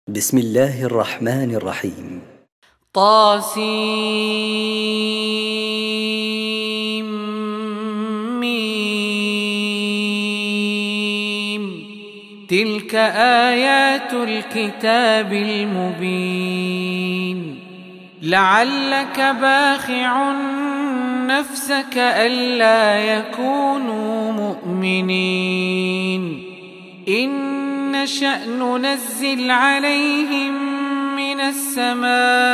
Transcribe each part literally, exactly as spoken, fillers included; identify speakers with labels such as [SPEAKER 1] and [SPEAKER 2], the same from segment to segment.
[SPEAKER 1] بسم الله الرحمن الرحيم.
[SPEAKER 2] طاسيم ميم. تلك آيات الكتاب المبين. لعلك باخع نفسك ألا يكونوا مؤمنين. إن نشأ ننزل عليهم من السماء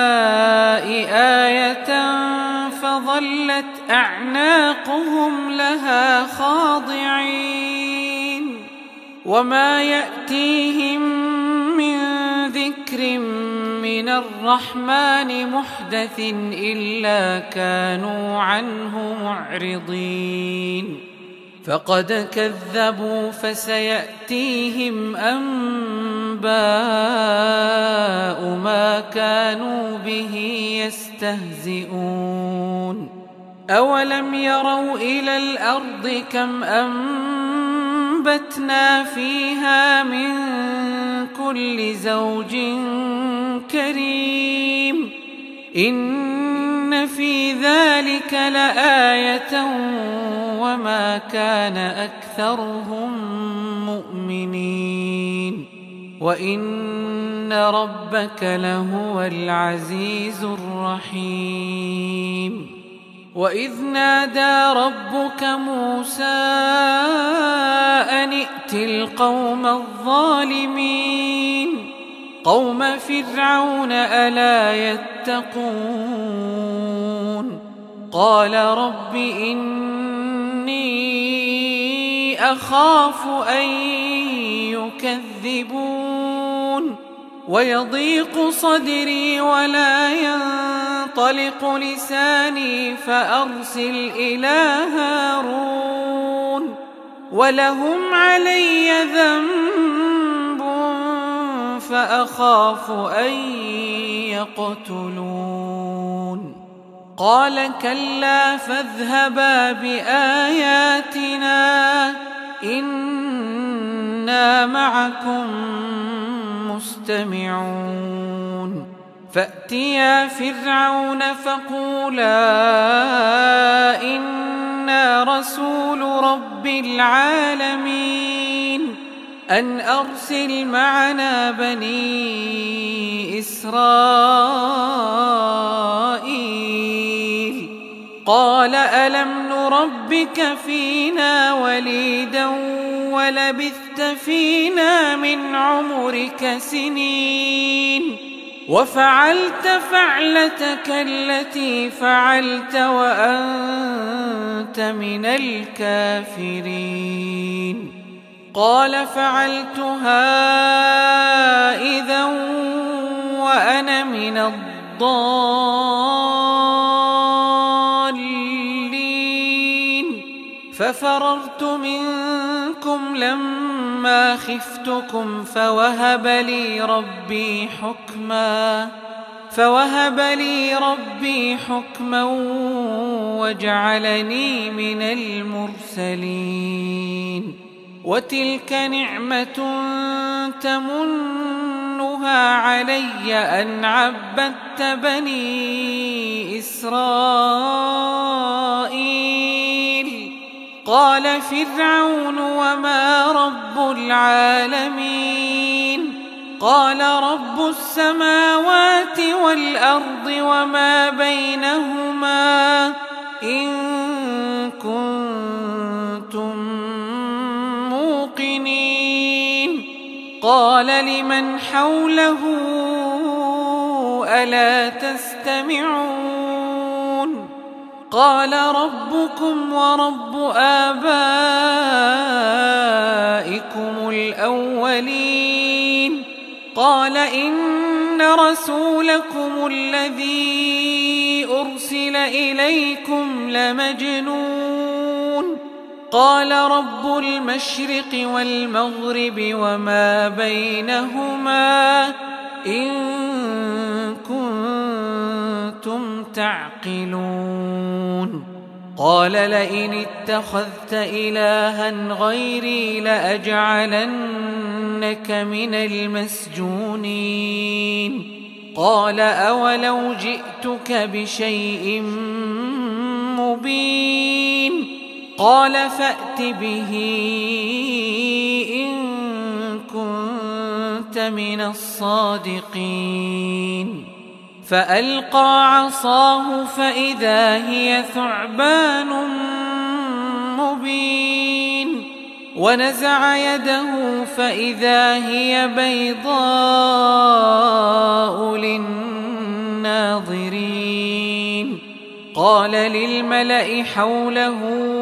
[SPEAKER 2] آية فظلت أعناقهم لها خاضعين. وما يأتيهم من ذكر من الرحمن محدث إلا كانوا عنه معرضين. فقد كذبوا فسيأتيهم أنباء ما كانوا به يستهزئون. أولم يروا إلى الأرض كم أنبتنا فيها من كل زوج كريم. إن في ذلك لآية وما كان أكثرهم مؤمنين. وإن ربك لهو العزيز الرحيم. وإذ نادى ربك موسى أن ائت القوم الظالمين قوم فرعون ألا يتقون. قال رب إني أخاف أن يكذبون ويضيق صدري ولا ينطلق لساني فأرسل إلى هارون ولهم علي ذنب فأخاف أن يقتلون. قال كلا فاذهبا بآياتنا إنا معكم مستمعون. فأتيا فرعون فقولا إنا رسول رب العالمين أن أرسل معنا بني إسرائيل. قال ألم نربك فينا وليدا ولبثت فينا من عمرك سنين وفعلت فعلتك التي فعلت وأنت من الكافرين. قال فعلتها إذا وأنا من الضالين. ففررت منكم لما خفتكم فوهب لي ربي حكما فوهب لي ربي حكما وجعلني من المرسلين. وتلك نعمة تمنها علي أن عبدت بني إسرائيل. قال فرعون وما رب العالمين. قال رب السماوات والأرض وما بينهما إن كنتم موقنين. قال لمن حوله ألا تستمعون. قال ربكم ورب آبائكم الأولين. قال إن رسولكم الذي أرسل إليكم لمجنون. قال رب المشرق والمغرب وما بينهما إن كنتم تعقلون. قال لئن اتخذت إلها غيري لأجعلنك من المسجونين قال أولو جئتك بشيء مبين قال فأت به إن كنت من الصادقين فألقى عصاه فإذا هي ثعبان مبين ونزع يده فإذا هي بيضاء للناظرين قال للملأ حوله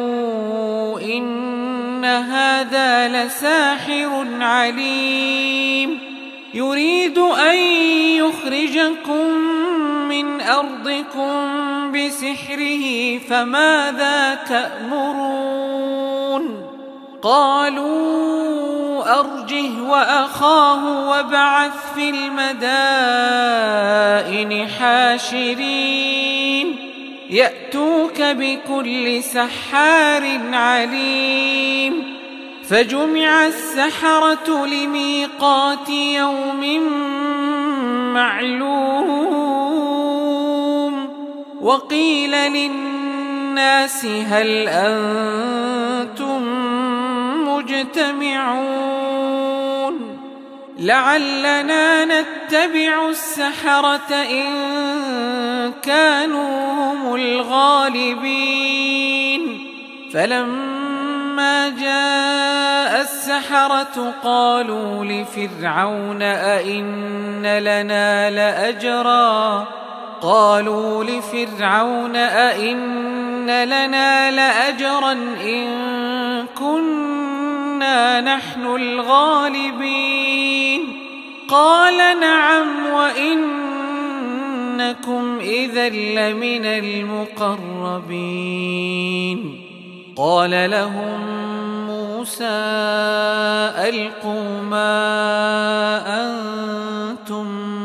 [SPEAKER 2] إن هذا لساحر عليم يريد أن يخرجكم من أرضكم بسحره فماذا تأمرون قالوا أرجه وأخاه وابعث في المدائن حاشرين يأتوك بكل سحار عليم فجمع السحرة لميقات يوم معلوم وقيل للناس هل أنتم مجتمعون لعلنا نتبع السحرة إن كانوا هم الغالبين فلما جاء السحرة قالوا لفرعون أئن لنا لأجرا قالوا لفرعون أئن لنا لأجرا إن كنا نحن الغالبين قال نعم وإنكم إذا لمن المقربين قال لهم موسى ألقوا ما أنتم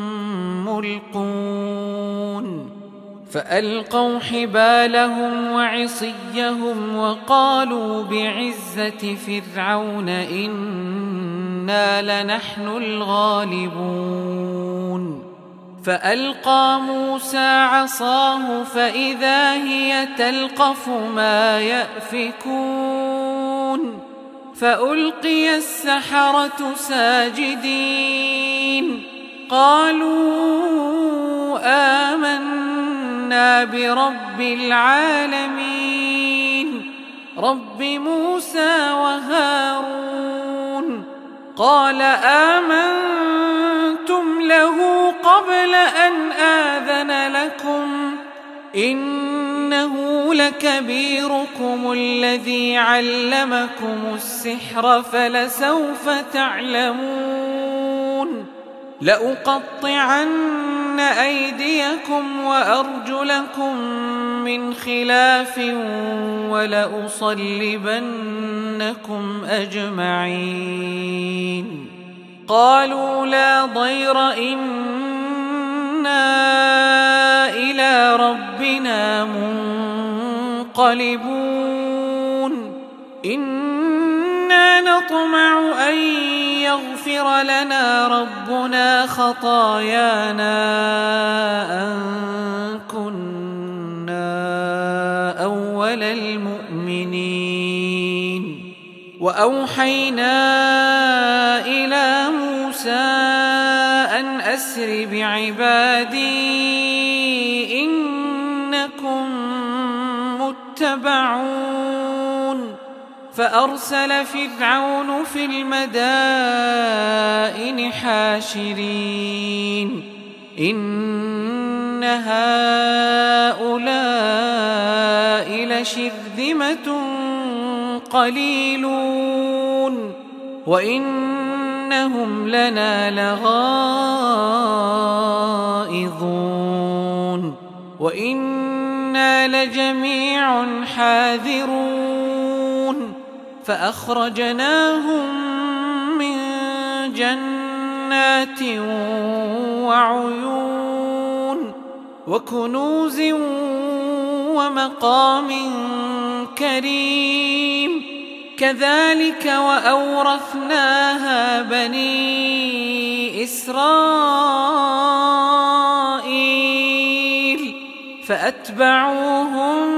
[SPEAKER 2] ملقون فألقوا حبالهم وعصيهم وقالوا بعزة فرعون إنا لنحن الغالبون فألقى موسى عصاه فإذا هي تلقف ما يأفكون فألقي السحرة ساجدين قالوا آمنا برب العالمين رب موسى وهارون قال آمنتم له قبل أن آذن لكم إنه لكبيركم الذي علمكم السحر فلسوف تعلمون لأقطعن أيديكم وأرجلكم من خلاف ولأصلبنكم أجمعين قالوا لا ضير إنا إلى ربنا منقلبون إنا نطمع أن يغفر لنا ربنا خطايانا أن كنا أول المؤمنين وأوحينا إلى موسى أن أسر بعبادي إنكم متبعون فأرسل فرعون في المدائن حاشرين إن هؤلاء لشرذمة قليلون وإنهم لنا لغائظون وإنا لجميع حاذرون فأخرجناهم من جنات وعيون وكنوز ومقام كريم كذلك وأورثناها بني إسرائيل فأتبعوهم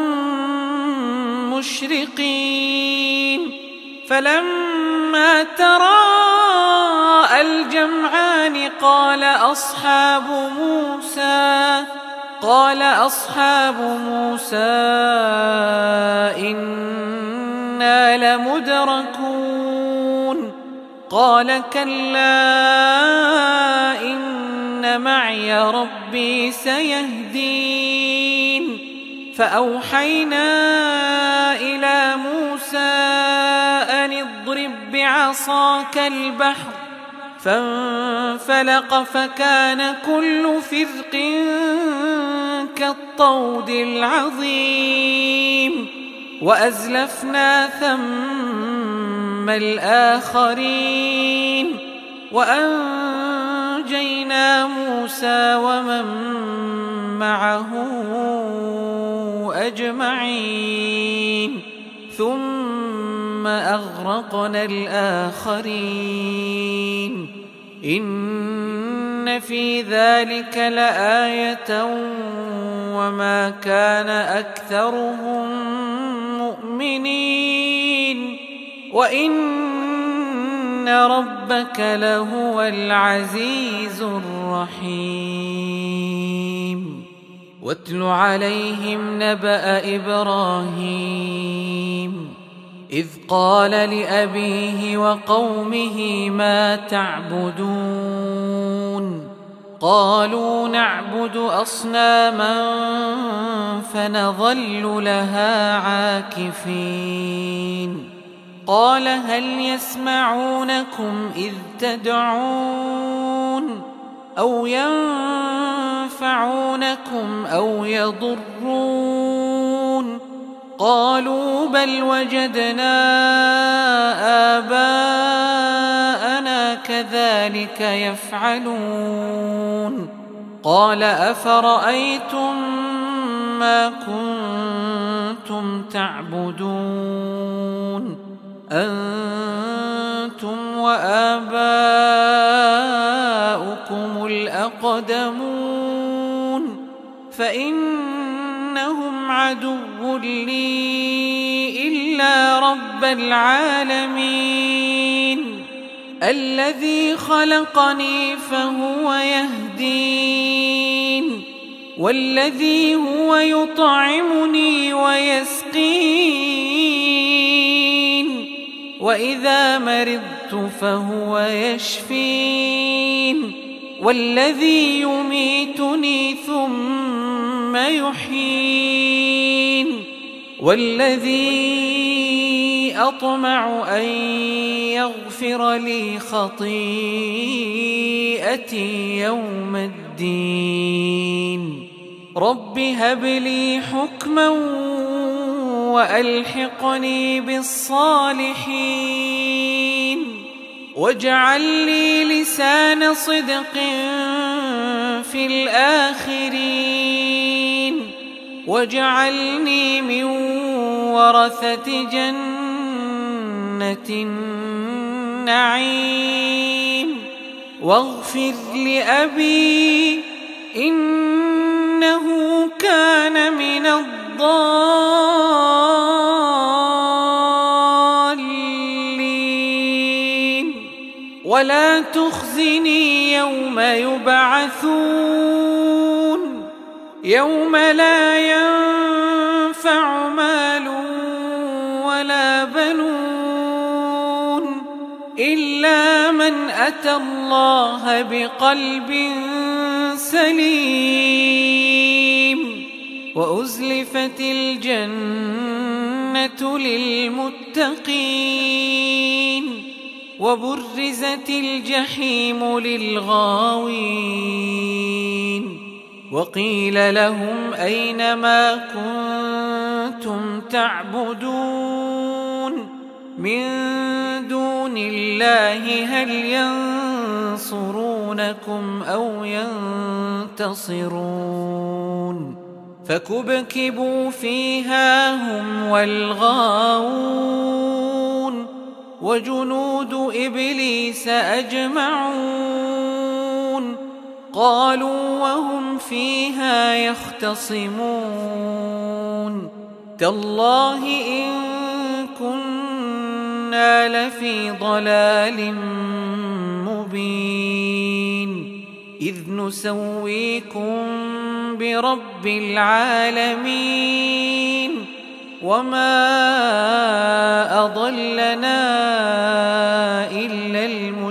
[SPEAKER 2] مشرقين فلما تراءى الجمعان قال أصحاب موسى قال أصحاب موسى إنا لمدركون قال كلا إن معي ربي سيهدين فأوحينا إلى موسى أن اضرب بعصاك البحر فانفلق فكان كل فرق كالطود العظيم وأزلفنا ثم الآخرين وأنجينا موسى ومن معه أجمعين ثم أغرقنا الآخرين إن في ذلك لآية وما كان أكثرهم مؤمنين وإن ربك لهو العزيز الرحيم واتل عليهم نبأ إبراهيم إذ قال لأبيه وقومه ما تعبدون قالوا نعبد أصناما فنظل لها عاكفين قال هل يسمعونكم إذ تدعون أو ينفعونكم أو يضرون قالوا بل وجدنا آباءنا كذلك يفعلون قال أفرأيتم ما كنتم تعبدون أنتم وآباؤكم الأقدمون فإنهم عدو لي إلا رب العالمين الذي خلقني فهو يهدين والذي هو يطعمني ويسقين وإذا مرضت فهو يشفين والذي يميتني ثم يحيين والذي أطمع أن يغفر لي خطيئتي يوم الدين رب هب لي حكما وألحقني بالصالحين واجعل لي لسان صدق في الآخرين واجعلني من ورثة جنة النعيم واغفر لأبي إنه كان من الضالين ولا تخزني يوم يبعثون يوم لا ينفع مال ولا بنون إلا من أتى الله بقلب سليم وأزلفت الجنة للمتقين وبرزت الجحيم للغاوين وقيل لهم أين ما كنتم تعبدون من دون الله هل ينصرونكم أو ينتصرون فكبكبوا فيها هم والغاوون وجنود إبليس أجمعون قالوا وهم فيها يختصمون تالله إن كنا لفي ضلال مبين إذ نسويكم برب العالمين وما أضلنا إلا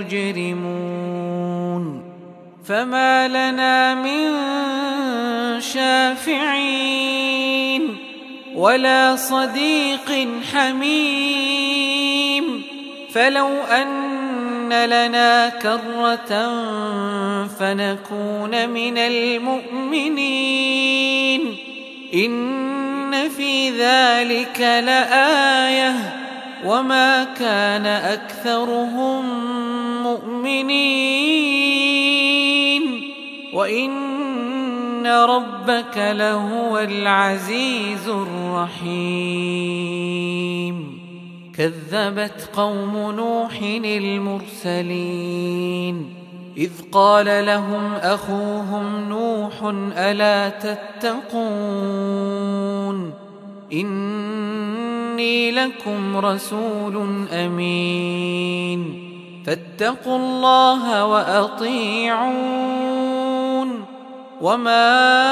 [SPEAKER 2] المجرمون فما لنا من شافعين ولا صديق حميم فلو أن لنا كرة فنكون من المؤمنين إن في ذلك لآية وما كان أكثرهم مؤمنين وإن ربك لهو العزيز الرحيم كذبت قوم نوح المرسلين إذ قال لهم أخوهم نوح ألا تتقون إني لكم رسول أمين فاتقوا الله وأطيعون وما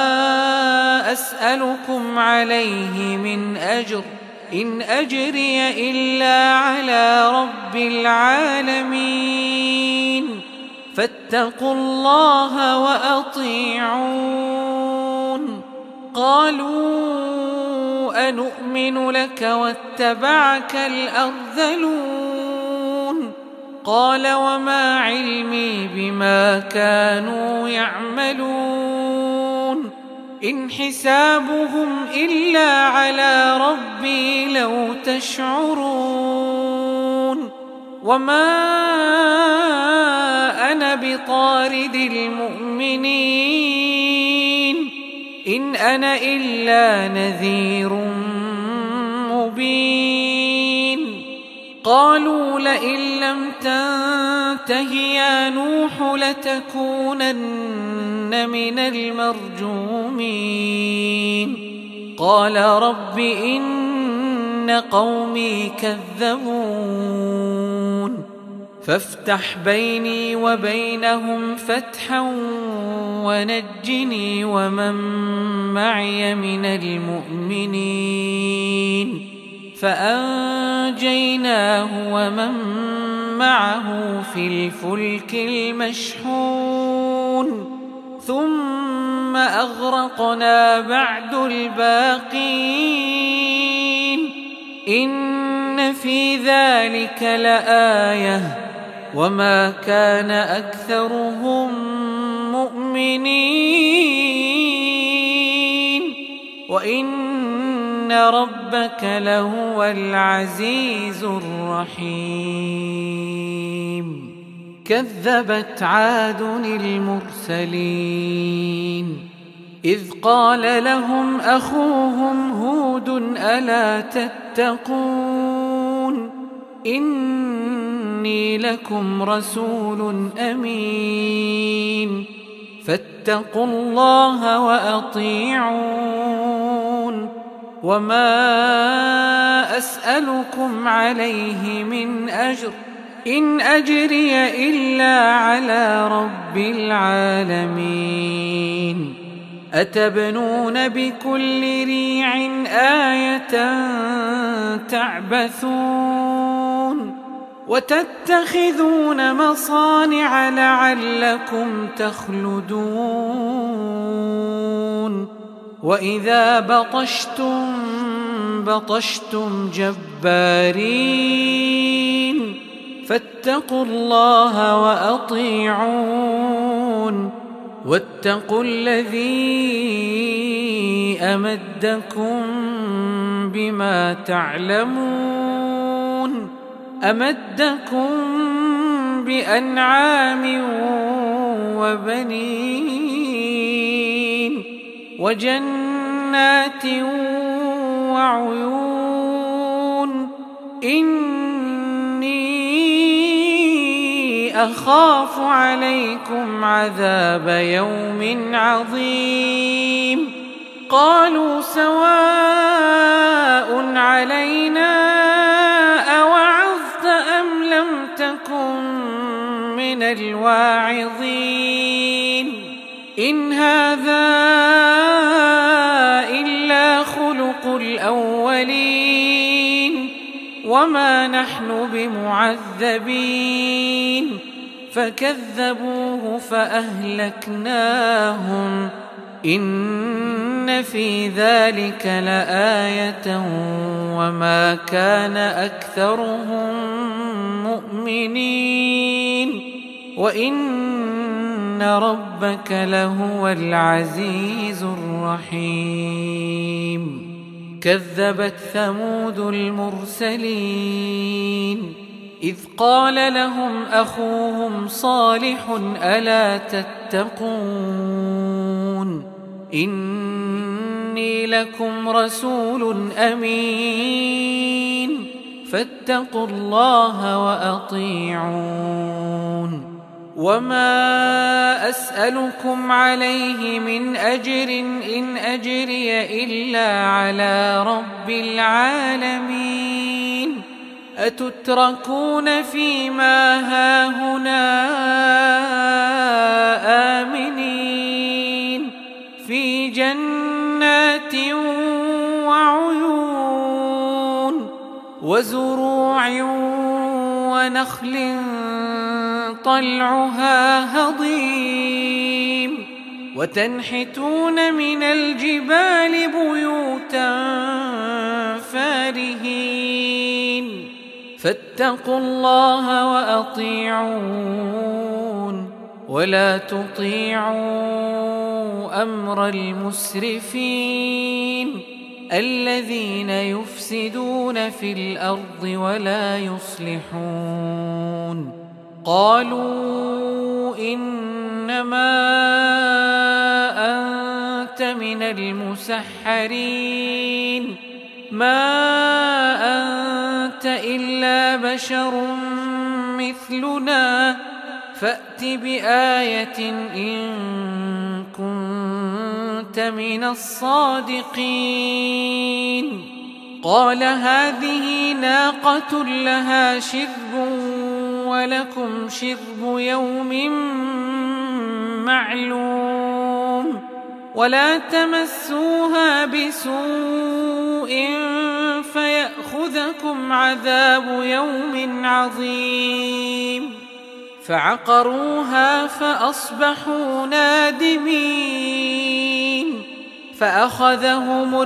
[SPEAKER 2] أسألكم عليه من أجر إن أجري إلا على رب العالمين فاتقوا الله وأطيعون قالوا أنؤمن لك واتبعك الأرذلون قال وما علمي بما كانوا يعملون إن حسابهم إلا على ربي لو تشعرون وما أنا بطارد المؤمنين إن أنا إلا نذير مبين قالوا لئن لم تنته يا نوح لتكونن من المرجومين قال رب إن قومي كذبون فافتح بيني وبينهم فتحا ونجني ومن معي من المؤمنين فأنجيناه ومن معه في الفلك المشحون ثم أغرقنا بعد الباقين إن في ذلك لآية وما كان أكثرهم مؤمنين وإن ربك لهو العزيز الرحيم كذبت عاد المرسلين إذ قال لهم أخوهم هود ألا تتقون إني لكم رسول أمين فاتقوا الله وأطيعون وما أسألكم عليه من أجر إن أجري إلا على رب العالمين أتبنون بكل ريع آية تعبثون وتتخذون مصانع لعلكم تخلدون وإذا بطشتم بطشتم جبارين فاتقوا الله وأطيعون واتقوا الذي أمدكم بما تعلمون أمدكم بأنعام وبنين وجنات جنات وعيون إني أخاف عليكم عذاب يوم عظيم قالوا سواء علينا أوعظت أم لم تكن من الواعظين إن هذا إلا خلق الأولين وما نحن بمعذبين فكذبوه فأهلكناهم إن في ذلك لآية وما كان أكثرهم مؤمنين وإن ربك لهو العزيز الرحيم كذبت ثمود المرسلين إذ قال لهم أخوهم صالح ألا تتقون إني لكم رسول أمين فاتقوا الله وأطيعون وما أسألكم عليه من أجر إن أجري إلا على رب العالمين أتتركون فيما هاهنا آمنين في جنات وعيون وزروع ونخل طلعها هضيم وتنحتون من الجبال بيوتا فارهين فاتقوا الله وأطيعون ولا تطيعوا أمر المسرفين الذين يفسدون في الأرض ولا يصلحون قالوا إنما أنت من المسحرين ما أنت إلا بشر مثلنا فأت بآية إن كنت من الصادقين قال هذه ناقة لها شرب ولكم شرب يوم معلوم ولا تمسوها بسوء فيأخذكم عذاب يوم عظيم فعقروها فأصبحوا نادمين فأخذهم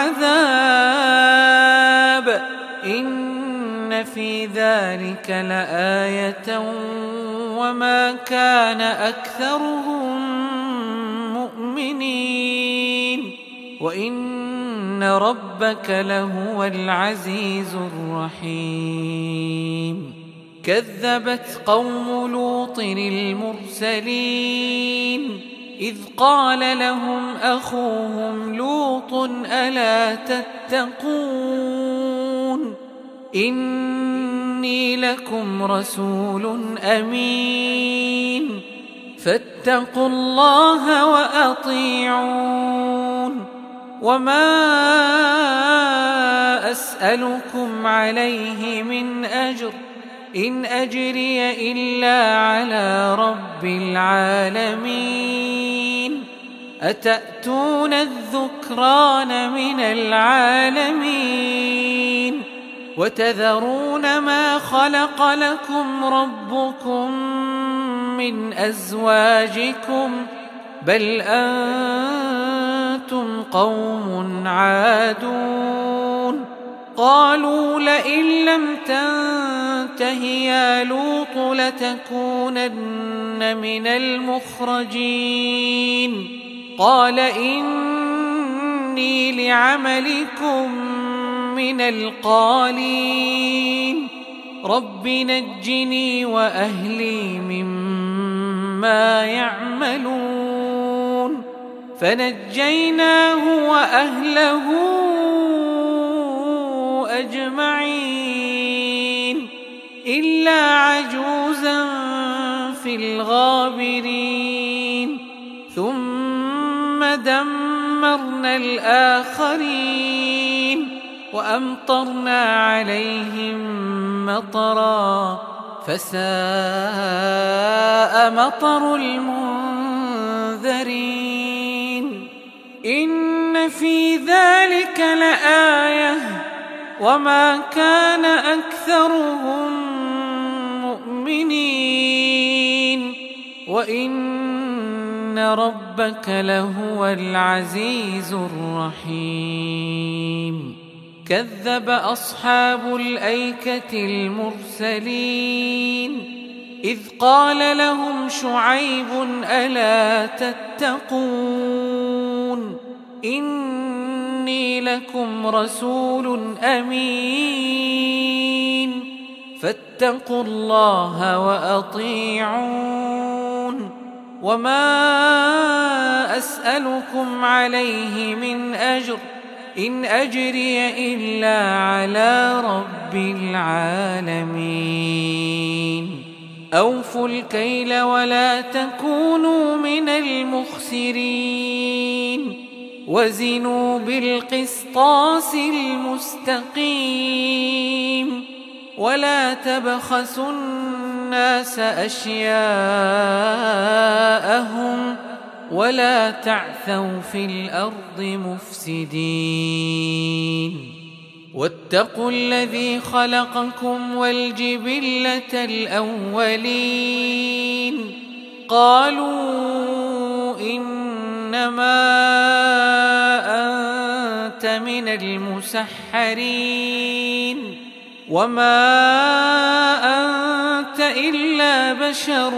[SPEAKER 2] العذاب إن في ذلك لآية وما كان أكثرهم مؤمنين وإن ربك لهو العزيز الرحيم كذبت قوم لوط المرسلين إذ قال لهم أخوهم لوط ألا تتقون إني لكم رسول أمين فاتقوا الله وأطيعون وما أسألكم عليه من أجر إن أجري إلا على رب العالمين أتأتون الذكران من العالمين وتذرون ما خلق لكم ربكم من أزواجكم بل أنتم قوم عادون قالوا لئن لم تنته يا لوط لتكونن من المخرجين قال إني لعملكم من القالين رب نجني وأهلي مما يعملون فنجيناه وأهله أجمعين إلا عجوزا في الغابرين ثم دمرنا الآخرين وأمطرنا عليهم مطرا فساء مطر المنذرين إن في ذلك لآية وما كان أكثرهم مؤمنين وإن ربك لهو العزيز الرحيم كذب أصحاب الأيكة المرسلين إذ قال لهم شعيب ألا تتقون إني لكم رسول أمين فاتقوا الله وأطيعون وما أسألكم عليه من أجر إن أجري إلا على رب العالمين أوفوا الكيل ولا تكونوا من المخسرين وزنوا بالقسطاس المستقيم ولا تبخسوا الناس أشياءهم ولا تعثوا في الأرض مفسدين واتقوا الذي خلقكم والجبلة الأولين قالوا إنما أنت من المسحرين وما أنت إلا بشر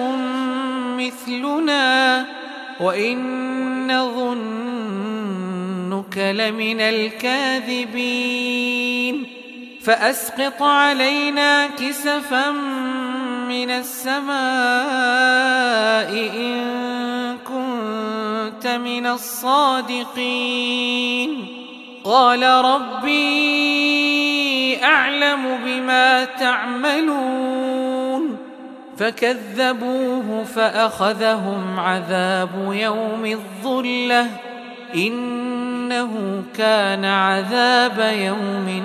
[SPEAKER 2] مثلنا وإن نظنك لمن الكاذبين فأسقط علينا كسفا من السماء إن كنت من الصادقين قال ربي أعلم بما تعملون فكذبوه فأخذهم عذاب يوم الظلة إنه كان عذاب يوم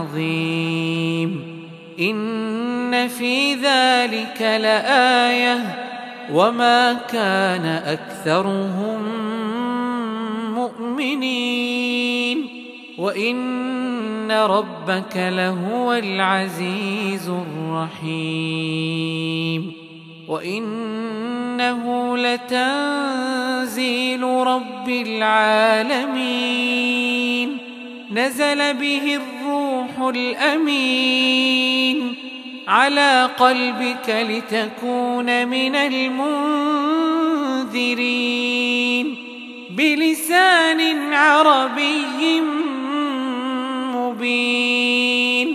[SPEAKER 2] عظيم إن في ذلك لآية وما كان أكثرهم مؤمنين وإن ربك لهو العزيز الرحيم وإنه لتنزيل رب العالمين نزل به الروح الأمين على قلبك لتكون من المنذرين بلسان عربي مبين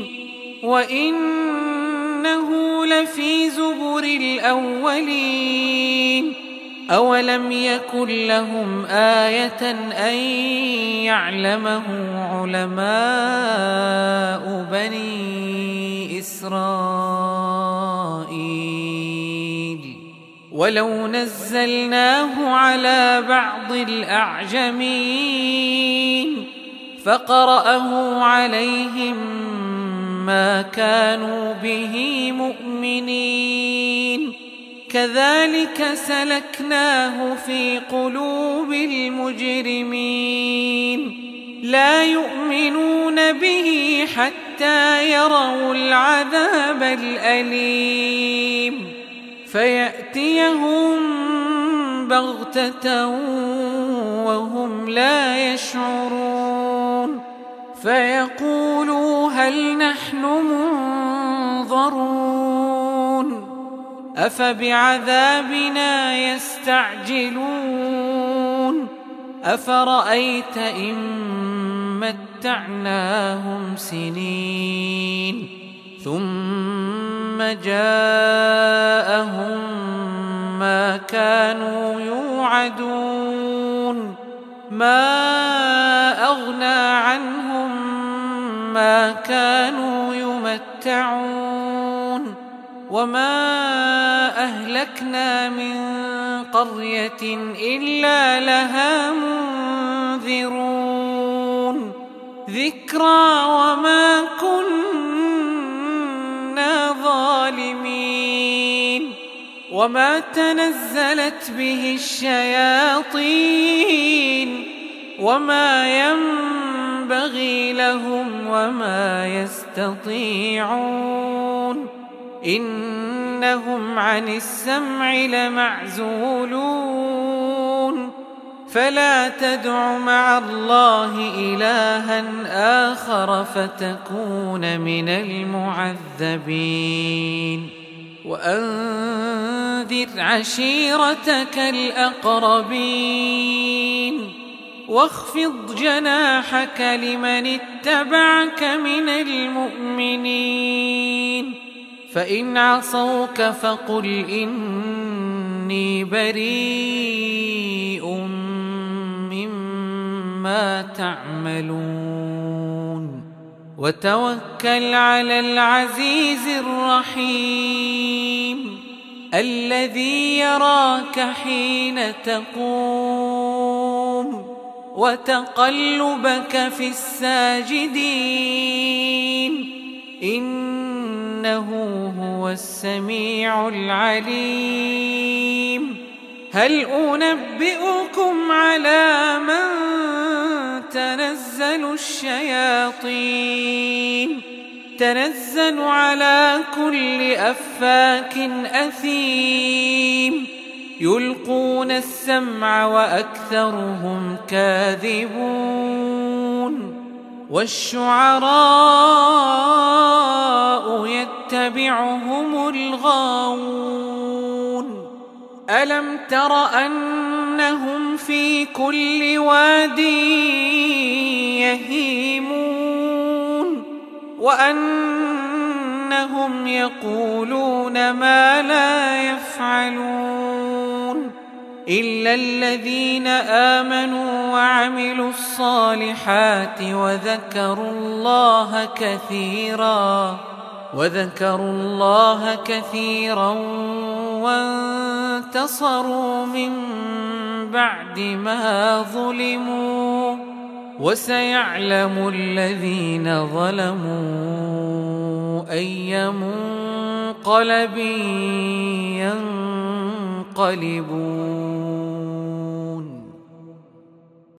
[SPEAKER 2] وإنه لفي زبر الأولين أولم يكن لهم آية أن يعلمه علماء بني إسرائيل ولو نزلناه على بعض الأعجمين فقرأه عليهم ما كانوا به مؤمنين كذلك سلكناه في قلوب المجرمين لا يؤمنون به حتى يروا العذاب الأليم فيأتيهم بغتة وهم لا يشعرون فيقولوا هل نحن منظرون أفبعذابنا يستعجلون أفرأيت إن متعناهم سنين ثم جاءهم ما كانوا يوعدون ما أغنى عنهم ما كانوا يمتعون وما أهلكنا من قرية إلا لها منذرون ذكرى وما كنا ظالمين وما تنزلت به الشياطين وما ينبغي لهم وما يستطيعون إنهم عن السمع لمعزولون فلا تدع مع الله إلها آخر فتكون من المعذبين وأنذر عشيرتك الأقربين واخفض جناحك لمن اتبعك من المؤمنين فإن عصوك فقل إني بريء مما تعملون وتوكل على العزيز الرحيم الذي يراك حين تقوم وتقلبك في الساجدين إنه هو السميع العليم هل أنبئكم على من تنزل الشياطين تنزل على كل أفاك أثيم يلقون السمع وأكثرهم كاذبون والشعراء يتبعهم الغاوون ألم تر أنهم في كل واد يهيمون وأنهم يقولون ما لا يفعلون إلا الذين آمنوا وعملوا الصالحات وذكروا الله كثيرا وذكروا الله كثيرا وانتصروا من بعد ما ظلموا وسيعلم الذين ظلموا أي منقلب ينقلبون